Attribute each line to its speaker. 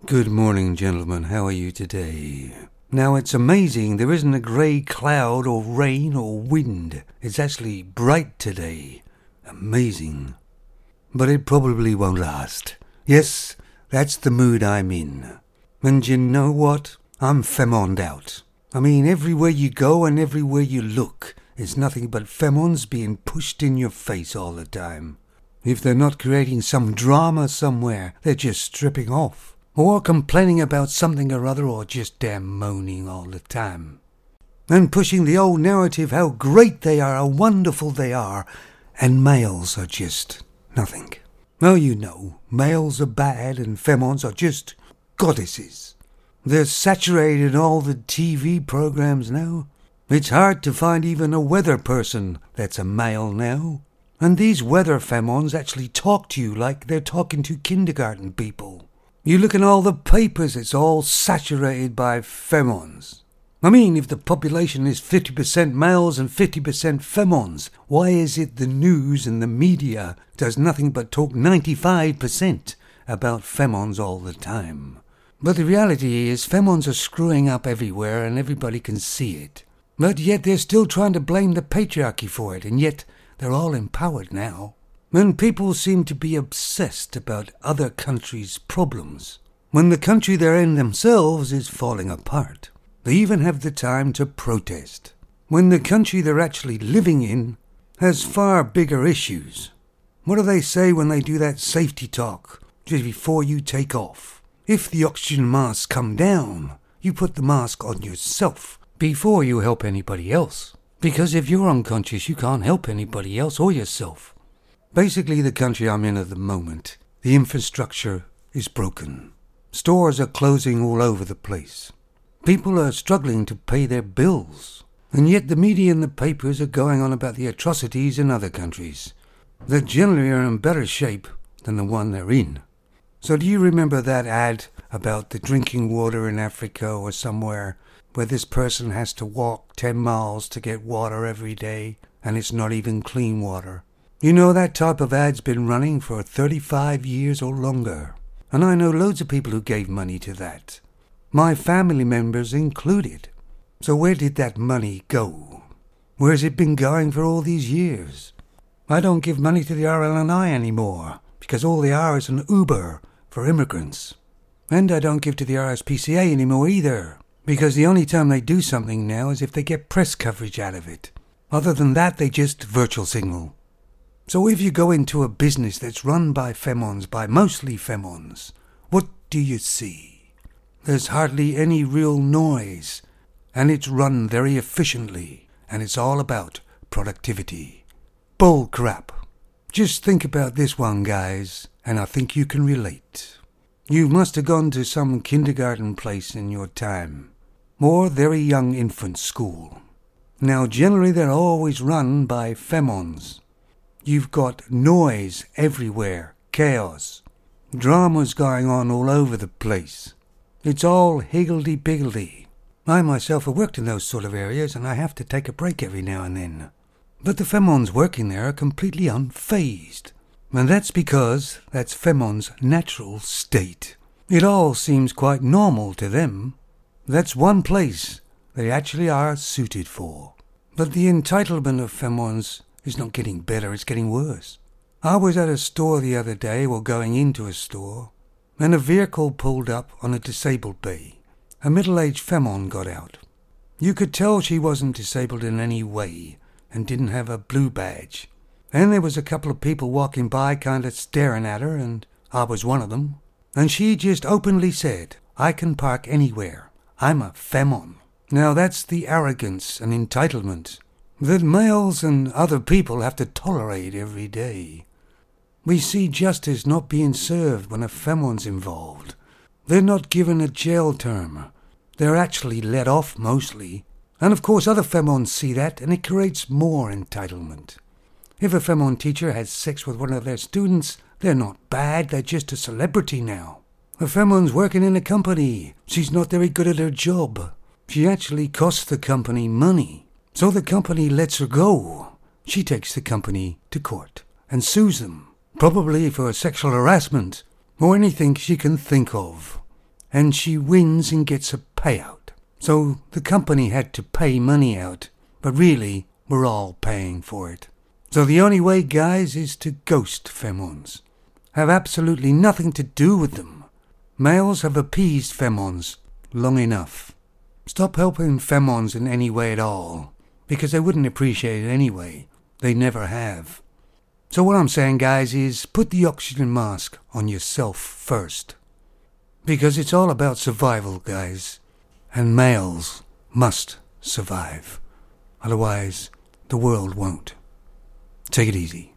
Speaker 1: Good morning, gentlemen. How are you today? Now, it's amazing there isn't a grey cloud or rain or wind. It's actually bright today. Amazing. But it probably won't last. Yes, that's the mood I'm in. And you know what? I'm femoned out. I mean, everywhere you go and everywhere you look, it's nothing but femons being pushed in your face all the time. If they're not creating some drama somewhere, they're just stripping off. Or complaining about something or other, or just damn moaning all the time. And pushing the old narrative how great they are, how wonderful they are, and males are just nothing. Oh, you know, males are bad and femons are just goddesses. They're saturated in all the TV programs now. It's hard to find even a weather person that's a male now. And these weather femons actually talk to you like they're talking to kindergarten people. You look in all the papers, it's all saturated by femons. I mean, if the population is 50% males and 50% femons, why is it the news and the media does nothing but talk 95% about femons all the time? But the reality is, femons are screwing up everywhere and everybody can see it. But yet they're still trying to blame the patriarchy for it, and yet they're all empowered now. And people seem to be obsessed about other countries' problems, when the country they're in themselves is falling apart. They even have the time to protest, when the country they're actually living in has far bigger issues. What do they say when they do that safety talk just before you take off? If the oxygen masks come down, you put the mask on yourself before you help anybody else. Because if you're unconscious, you can't help anybody else or yourself. Basically, the country I'm in at the moment, the infrastructure is broken. Stores are closing all over the place. People are struggling to pay their bills. And yet the media and the papers are going on about the atrocities in other countries that generally are in better shape than the one they're in. So do you remember that ad about the drinking water in Africa or somewhere where this person has to walk 10 miles to get water every day and it's not even clean water? You know, that type of ad's been running for 35 years or longer. And I know loads of people who gave money to that. My family members included. So where did that money go? Where's it been going for all these years? I don't give money to the RLNI anymore, because all they are is an Uber for immigrants. And I don't give to the RSPCA anymore either, because the only time they do something now is if they get press coverage out of it. Other than that, they just virtual signal. So if you go into a business that's run by femons, by mostly femons, what do you see? There's hardly any real noise, and it's run very efficiently, and it's all about productivity. Bull crap. Just think about this one, guys, and I think you can relate. You must have gone to some kindergarten place in your time, or very young infant school. Now, generally they're always run by femons. You've got noise everywhere, chaos, dramas going on all over the place. It's all higgledy-piggledy. I myself have worked in those sort of areas, and I have to take a break every now and then. But the femons working there are completely unfazed. And that's because that's femons' natural state. It all seems quite normal to them. That's one place they actually are suited for. But the entitlement of femons is not getting better, it's getting worse. I was at a store the other day, or going into a store, and a vehicle pulled up on a disabled bay. A middle-aged femon got out. You could tell she wasn't disabled in any way, and didn't have a blue badge. And there was a couple of people walking by kind of staring at her, and I was one of them. And she just openly said, "I can park anywhere. I'm a femon." Now that's the arrogance and entitlement that males and other people have to tolerate every day. We see justice not being served when a femon's involved. They're not given a jail term. They're actually let off mostly. And of course other femons see that, and it creates more entitlement. If a femon teacher has sex with one of their students, they're not bad, they're just a celebrity now. A femon's working in a company. She's not very good at her job. She actually costs the company money. So the company lets her go. She takes the company to court and sues them, probably for sexual harassment or anything she can think of. and she wins and gets a payout. So the company had to pay money out, but really we're all paying for it. So the only way, guys, is to ghost femons. Have absolutely nothing to do with them. Males have appeased femons long enough. Stop helping femons in any way at all, because they wouldn't appreciate it anyway. They never have. So what I'm saying, guys, is put the oxygen mask on yourself first. Because it's all about survival, guys. And males must survive. Otherwise, the world won't. Take it easy.